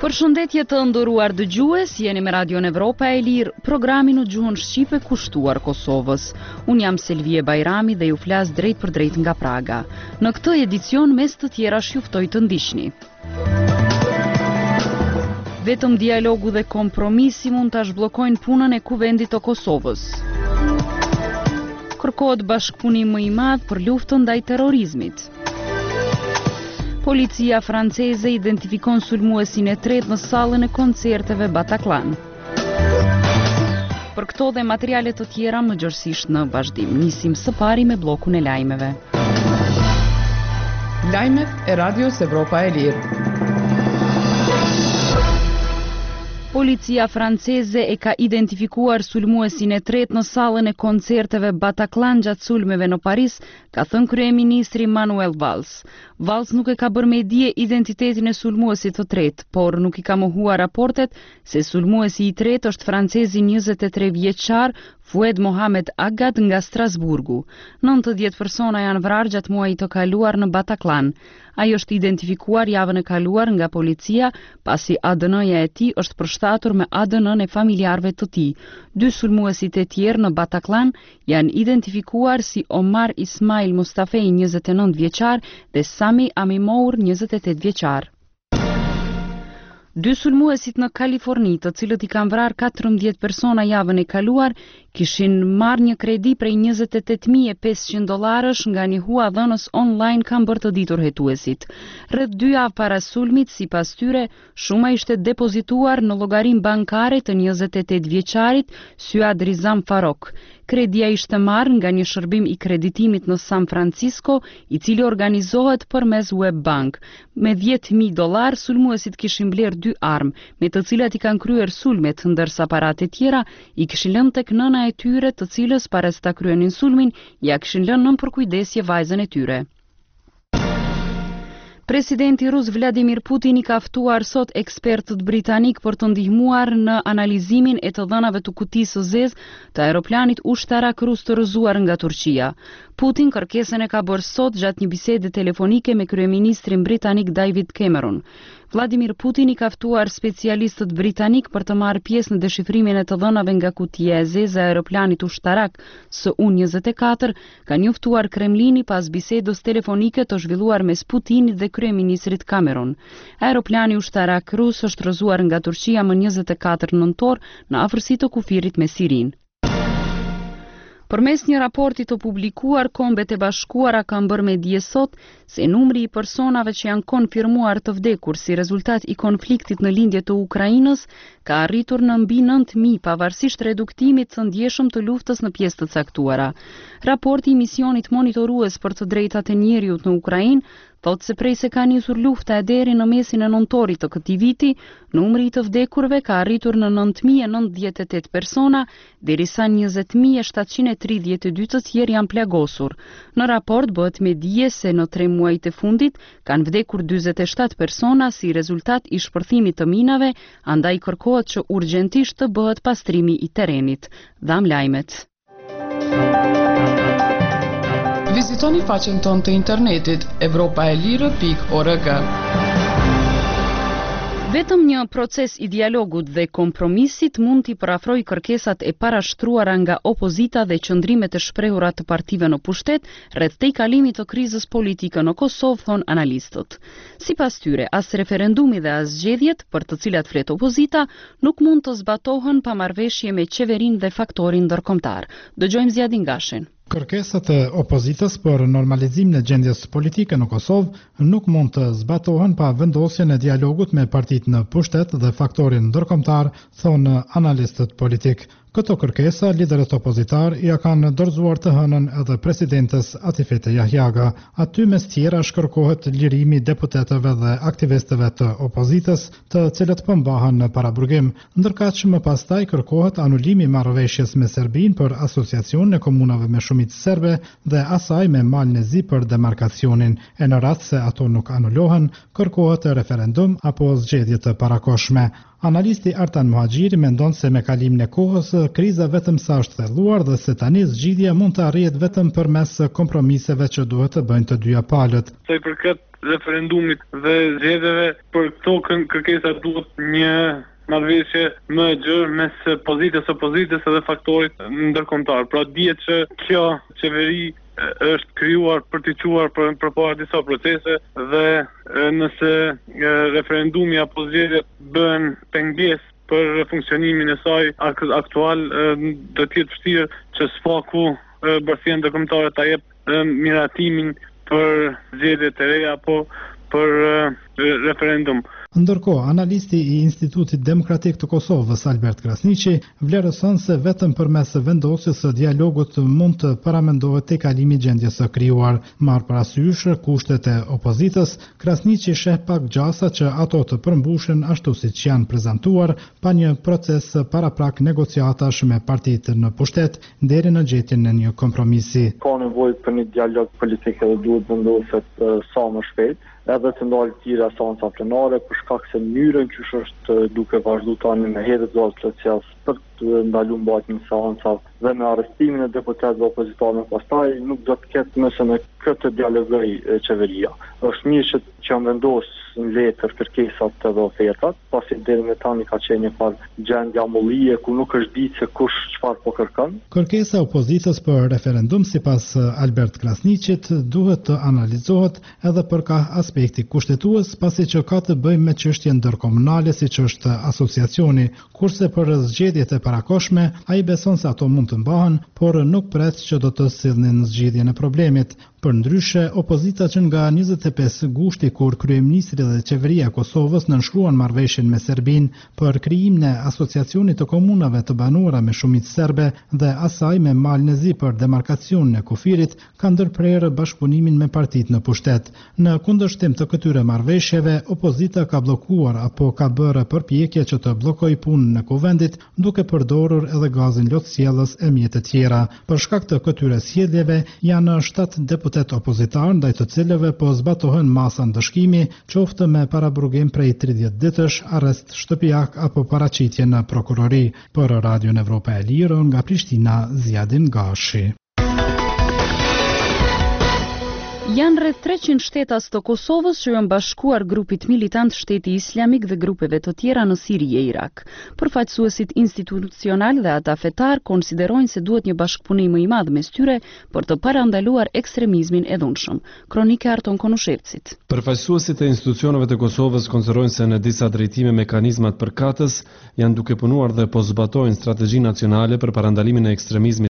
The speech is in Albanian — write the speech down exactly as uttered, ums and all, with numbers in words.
Përshëndetje të nderuar dëgjues, jeni me Radion Evropa e Lirë, programi në gjuhën shqipe kushtuar Kosovës. Unë jam Selvie Bajrami dhe ju flas drejt për drejt nga Praga. Në këtë edicion mes të tjera juftoj të ndiqni. Vetëm dialogu dhe kompromisi mund ta zhbllokojnë punën e Kuvendit të Kosovës. Kërkohet bashkëpunim më i madh për luftën ndaj terrorizmit. Policia franceze identifikon sulmuesin e tretë në sallën e koncerteve Bataclan. Për këto dhe materiale të tjera më gjërësisht në vazhdim. Nisim së pari me blokun e lajmeve. Lajmet e Radios Evropa e Lirë. Policia franceze e ka identifikuar sulmuesin e tretë në sallën e koncerteve Bataclan gjatë sulmeve në Paris, ka thënë kryeministri Manuel Valls. Valls nuk e ka bërë me dije identitetin e sulmuesit të tretë, por nuk i ka mohuar raportet se sulmuesi i tretë është francezi njëzet e tre vjeçar Foued Mohamed Agad nga Strasburgu. nëntëdhjetë persona janë vrarë gjatë muajit të kaluar në Bataclan. Ai është identifikuar javën e kaluar nga policia pasi A D N-ja e tij është përshtatur me A D N-n e familjarëve të tij. Dy sulmuesit e tjerë në Bataclan janë identifikuar si Omar Ismail Mustafej njëzet e nëntë vjeçar dhe Sami Amimour njëzet e tetë vjeçar. Dy sulmuesit në Kaliforni, të cilët i kanë vrarë katërmbëdhjetë persona javën e kaluar, kishin marrë një kredi prej njëzet e tetë mijë e pesëqind dollarësh nga një huadhënës online, kanë bërë të ditur hetuesit. Rreth dy javë para sulmit, sipas tyre, shuma ishte depozituar në llogarinë bankare të njëzet e tetë vjeçarit Syad Rizam Farok. Kredia ishte marrë nga një shërbim i kreditimit në San Francisco, i cili organizohet përmes web bank. Me dhjetë mijë dollar, sulmuesit kishin blerë dy armë, me të cilat i kanë kryer sulmet, ndërsa paratë e tjera i kishin lënë tek nëna e tyre, të cilës para se ta kryenin sulmin, ja kishin lënë nën përkujdesje vajzën e tyre. Presidenti rus Vladimir Putin i ka ftuar sot ekspertët britanik për të ndihmuar në analizimin e të dhënave të kutisë së zezë të aeroplanit ushtarak rus të rrëzuar nga Turqia. Putin kërkesën e ka bërë sot gjatë një bisede telefonike me kryeministrin britanik David Cameron. Vladimir Putin i ka ftuar specialistët britanik për të marrë pjesë në deshifrimin e të dhënave nga kutia e zezë e aeroplanit ushtarak S U njëzet e katër, ka njoftuar Kremlini pas bisedës telefonike të zhvilluar mes Putinit dhe kryeministrit Cameron. Aeroplani ushtarak rus është rrëzuar nga Turqia më njëzet e katër nëntor në afërsi të kufirit me Sirin. Përmes një raporti të publikuar, Kombet e Bashkuara kanë bërë me dije sot se numri i personave që janë konfirmuar të vdekur si rezultat i konfliktit në lindje të Ukrainës ka arritur në mbi nëntë mijë pavarësisht reduktimit të ndjeshëm të luftës në pjesë të caktuara. Raporti i misionit monitorues për të drejtat e njeriut në Ukrainë thotë se prej se ka nisur lufta e deri në mesin e nëntorit të këtij viti, numri i të vdekurve ka arritur në nëntë mijë e nëntëdhjetë e tetë persona, derisa njëzet mijë e shtatëqind e tridhjetë e dy të tjerë janë plagosur. Në raport bëhet me dije se në tre muajt e fundit kanë vdekur dyzet e shtatë persona si rezultat i shpërthimit të minave, andaj kërkohet që urgjentisht të bëhet pastrimi i terrenit. Dham lajmet. Vizitoni faqen tonë të internetit evropaelire pikë org. Vetëm një proces i dialogut dhe kompromisit mund t'i parafrojë kërkesat e parashtruara nga opozita dhe qëndrimet e shprehura të partive në pushtet rreth tejkalimit të krizës politike në Kosovë, thon analistët. Sipas tyre, as referendumi dhe as zgjedhjet, për të cilat flet opozita, nuk mund të zbatohen pa marrëveshje me qeverinë dhe faktorin ndërkombëtar. Dëgjojmë Zjadin Gashin. Kërkesat e opozitës për normalizimin e gjendjes politike në Kosovë nuk mund të zbatohen pa vendosjen e dialogut me partitë në pushtet dhe faktorin ndërkombëtar, thonë analistët politik. Këto kërkesa, liderët opozitar ja kanë dorëzuar të hënën edhe presidentes Atifete Jahjaga. Aty mes tjera shkërkohet lirimi deputetëve dhe aktivistëve të opozitës, të cilët pëmbahen në paraburgim, ndërkaq që më pastaj kërkohet anulimi i marrëveshjes me Serbinë për asociacion në komunave me shumicë serbe dhe asaj me Malin e Zi për demarkacionin. E në rast se ato nuk anulohen, kërkohet referendum apo zgjedhje të parakoshme. Analisti Artan Muhaxhiri mendon se me kalimin e kohës kriza vetëm sa është thelluar dhe se tani zgjidhja mund të arrihet vetëm përmes kompromiseve që duhet të bëjnë të dyja palët. Sa i përket referendumit dhe zgjedhjeve, për këto kërkesa duhet një marrëveshje më e gjerë mes pozitës së opozitës dhe faktorit ndërkombëtar. Pra dihet që kjo qeveri është krijuar për të quar për përpara disa procese dhe nëse referendumi apo zgjedhjet bën pengesë për funksionimin e saj aktual, do të jetë vështirë që sfaku bërthia ndërkombëtare ta jep miratimin për zgjedhje të reja apo për referendum. Ndërkohë, analisti i Institutit Demokratik të Kosovës, Albert Krasniqi, vlerëson se vetëm përmes vendosjes së dialogut mund të paramendohet te kalimi i gjendjes së krijuar. Marr parasysh kushtet e opozitës, Krasniqi sheh pak gjasa që ato të përmbushen ashtu siç janë prezantuar pa një proces paraprak negociatash me partitë në pushtet deri në gjetjen e një kompromisi. Ka nevojë për një dialog politik dhe duhet vendoset sa më shpejt, edhe të ndalë tira seanca plenare për shkak se mënyrën që është duke vazhdu tani me hedhjet zonë proces për të ndaluar mbajtjen e seancave dhe me arrestimin e deputetëve opozitorë pastaj nuk do të ketë mëse në këtë dialogoj qeveria. Është mirë që që janë vendosur në letër kërkesat edhe ofertat, pasi deri më tani ka qenë një farë gjendje amullie ku nuk është ditë se kush çfarë po kërkon. Kërkesa e opozitës për referendum sipas Albert Krasniqit duhet të analizohet edhe për ka aspekti kushtetues, pasi që ka të bëjë me çështje ndërkombëtare siç është asociacioni, kurse për zgjedhjet e parakoshme ai beson se ato mund të mbahen, por nuk pret që do të sillnin zgjidhjen e problemit. Për ndryshe, opozita që nga njëzet e pesë gushti kur kryeministri dhe qeveria e Kosovës nënshkruan marrëveshjen me Serbinë për krijimin e asociacionit të komunave të banuara me shumicë serbe dhe asaj me Malnezi për demarkacionin e kufirit, ka ndërprerë bashkëpunimin me partitë në pushtet. Në kundërshtim të këtyre marrëveshjeve, opozita ka bllokuar apo ka bërë përpjekje që të bllokojë punën e kuvendit, duke përdorur edhe gazin lotësjellës e mjete tjera. Për shkak të këtyre sjelljeve janë shtatë deputet opozitar ndaj të cilëve po zbatohen masa ndëshkimi, qoftë me paraburgim prej tridhjetë ditësh, arrest shtëpiak apo paraqitje në prokurori. Për Radion Evropa e Lirë nga Prishtina, Zjadin Gashi. Janë rreth treqind shtetas të Kosovës që janë bashkuar grupit militant Shteti Islamik dhe grupeve të tjera në Siri e Irak. Përfaqësuesit institucional dhe ata fetar konsiderojnë se duhet një bashkëpunim më i madh mes tyre për të parandaluar ekstremizmin e dhunshëm. Kronika Arton Konushevcit. Përfaqësuesit e institucioneve të Kosovës konsiderojnë se në disa drejtime mekanizmat përkatës janë duke punuar dhe po zbatojnë strategji nacionale për parandalimin e ekstremizmit